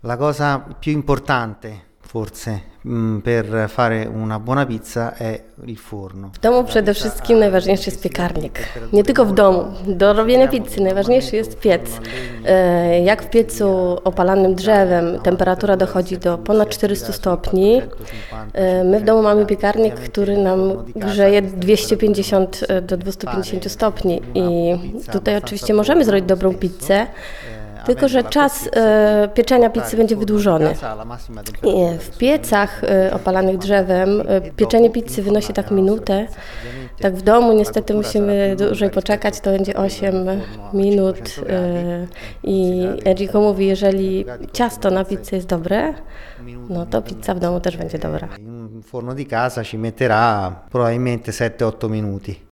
La cosa più importante, forse, per fare una buona pizza è il forno. W domu przede wszystkim najważniejszy jest piekarnik. Nie tylko w domu. Do robienia pizzy najważniejszy jest piec. Jak w piecu opalanym drzewem temperatura dochodzi do ponad 400 stopni, my w domu mamy piekarnik, który nam grzeje 250 do 250 stopni i tutaj oczywiście możemy zrobić dobrą pizzę, tylko że czas pieczenia pizzy będzie wydłużony. W piecach opalanych drzewem pieczenie pizzy wynosi tak minutę. Tak w domu niestety musimy dłużej poczekać, to będzie 8 minut. I Enrico mówi, jeżeli ciasto na pizzę jest dobre, no to pizza w domu też będzie dobra. In un forno di casa ci metterà probabilmente 7-8 minuti.